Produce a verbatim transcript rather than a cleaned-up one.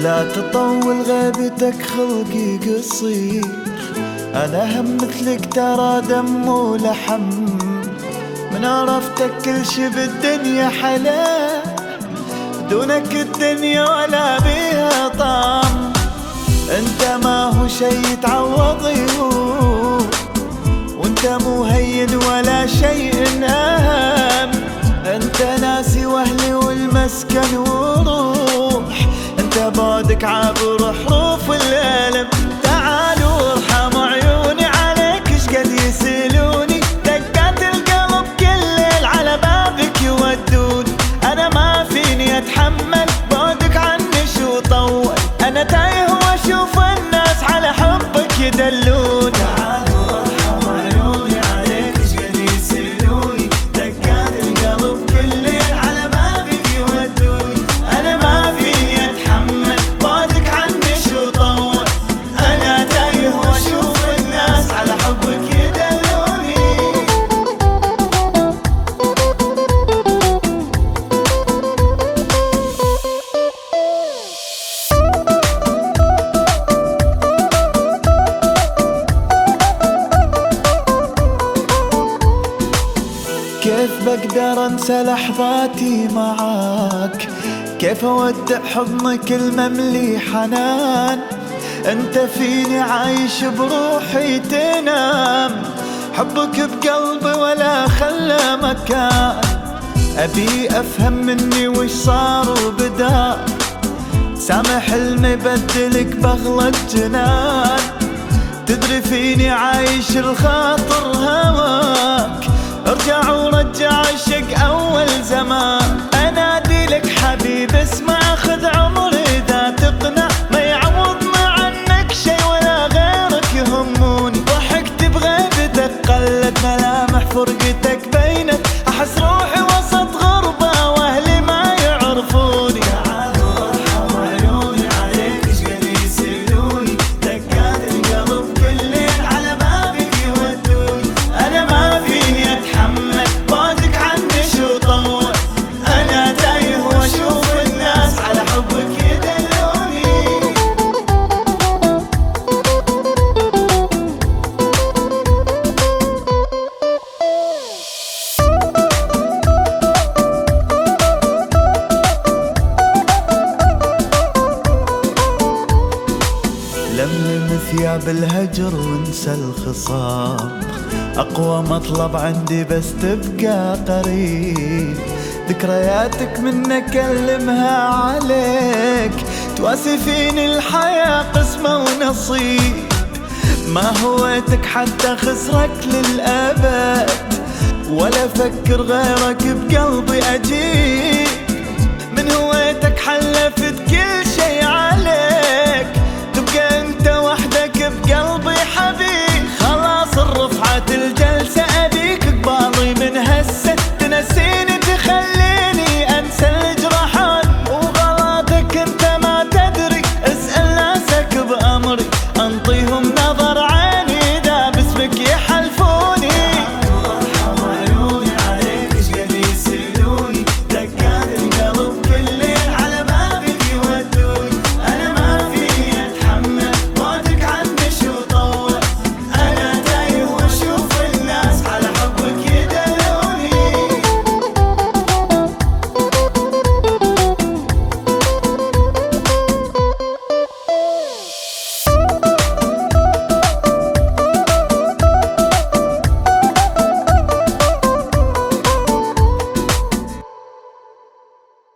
لا تطول غيبتك خلقي قصير، أنا هم مثلك ترى دم ولحم، من عرفتك كل شي بالدنيا حلا، دونك الدنيا ولا بيها طعم. انت ما هو شي يتعوض يهون، وانت مو هين ولا شيء اهم، انت ناسي واهلي والمسكن وروح، انت بعدك عبر حروف الألم. تعالوا وارحموا عيوني عليك شقد يسألوني، دقات القلب كل ليل على بابك يودوني، انا ما فيني اتحمل بعدك عني شو طول، انا تايه واشوف الناس على حبك يدلوني. تعالوا وارحموا عيوني عليك شقد يسألوني، دقات القلب كل ليل على بابك يودوني، انا ما فيني اتحمل بعدك عني شو طول، انا تايه واشوف الناس على حبك يدلوني. كيف بقدر انسى لحظاتي معاك، كيف اودع حضنك المملي حنان، انت فيني عايش بروحي تنام، حبك بقلبي ولا خلى مكان، ابي افهم مني وش صار وبدا، سامح المبدلك بغلة جنان، تدري فيني عايش الخاطر هواك، ارجع ورجع عشق اول زمان، انادي لك حبيب اسمع خذ عمري اذا تقنع، ما يعوضنا عنك شي ولا غيرك يهموني، ضحكت بغيبتك قلت ملامح فرقتك بينك، احس روحي وسط غربة واهلي ما يعرفوني. تعالوا وارحموا عيوني عليك شقد يسألوني، دقات القلب كل ليل على بابك يودوني، انا ما فيني اتحمل بعدك عني شو طول، انا تايه واشوف الناس على حبك يدلوني. لملم ثياب الهجر وانسى الخصام، اقوى مطلب عندي بس تبقى قريب، ذكرياتك منك ألمها عليك، تواسي فيني الحياة قسمة ونصيب، ما هويتك حتى خسرك للأبد، ولا فكر غيرك بقلبي أجيب،